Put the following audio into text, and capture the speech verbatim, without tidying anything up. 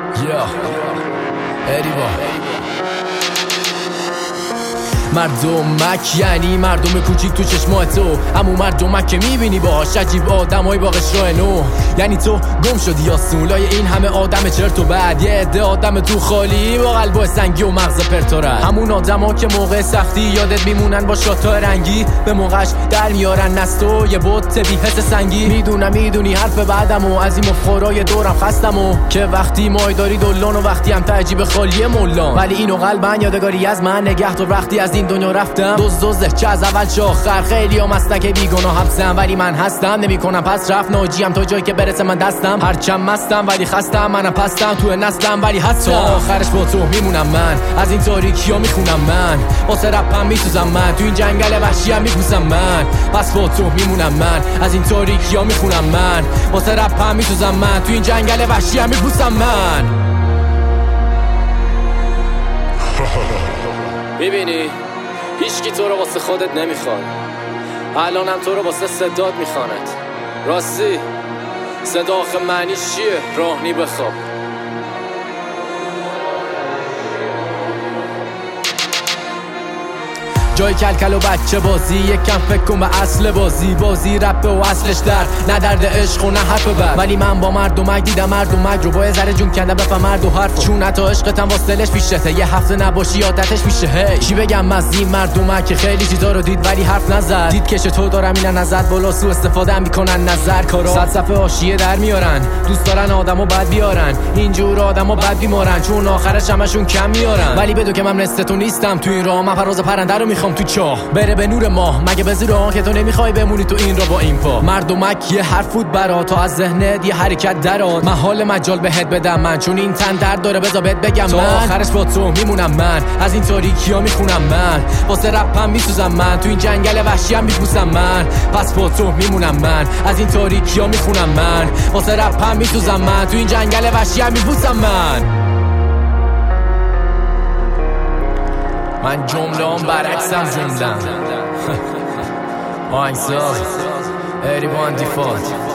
یا اریبا مردمک یعنی مردم کوچیک تو چشمای تو، همون مردمک که میبینی باهاش عجیب آدمای با قشرای نو. یعنی تو گم شدی یا سولای این همه آدم چرت و بد، یه عده آدم تو خالی با قلبای سنگی و مغز پرتورد. همون آدما که موقع سختی یادت میمونن با شاتای رنگی، به موقعش در میارن نستو یه بوت بی حس سنگی. میدونم میدونی حرف بعدمو از این مفخورای دورم خستمو، که وقتی مایداری دلان و وقتی هم تعجیب خالی مولان. ولی اینو قلبن یادگاری از من نگه تو وقتی از این دنیا رفتم. دوز دوزه چه از اول چه آخر، خیلی ها مستک بیگناه حبسم ولی من هستم. نمی کنم پس رفت ناجیم تا جایی که برسه من دستم. هرچم مستم ولی خستم، منم پستم تو نسلم ولی هستم. تا آخرش با تو میمونم من، از این تاریکی ها میخونم من. واسه رپم میسوزم من، تو این جنگل وحشی هم میپوسم من. پس با تو میمونم من، از این تاریکی ها میخونم من. واسه رپم میسوزم من، تو این جنگل وحشی هم میپوسم من. میبینی هیچکی تو رو واسه خودت نمیخواد، الانم تو رو واسه صدات میخواند. راستی صدا آخه معنیش چیه؟ راهنی بخواب. جای کلکل و بچه بازی، یکم فکر کن به اصل بازی. بازی رپ و اصلش در نه درد عشق و نه حرف بد، ولی من با مردمک دیدم مردمک رو با یه ذره جون کنده بفهم مرد و حرف. چون حتی عشقتم واسلش پیشته، یه هفته نباشی عادتش میشه. هی چی بگم از این مردمک که خیلی چیزا رو دید ولی حرف نزد. دید که تو دارم اینا نزد بالا، سو استفاده میکنن نظر کارا. صد صفحه حاشیه در میارن، دوست دارن آدمو بد بیارن. اینجور آدمو بد بیمارن چون آخرش همشون کم میارن. ولی بدون که من مثل تو نیستم تو این راه، من فراز پرنده رو میخوام تو چاه بره به نور ماه. مگه به زیر آن که تو نمیخوای بمونی تو این را با این پا. مردمک یه حرف بود برا تا از ذهنت یه حرکت درات. من حال مجال بهت بدم من، چون این تن درد داره بذار بهت بگم من. آخرش با تو میمونم من، از این تاریکی ها میخونم من. واسه رپم میسوزم من، تو این جنگل وحشی هم میپوسم من. پس با تو میمونم من، از این تاریکی ها میخونم من. واسه رپم میسوزم من، تو این جنگل وحشی هم میپوسم من. من جمله هم برعکسم جملم. آهنگساز اریبا انتیفاد.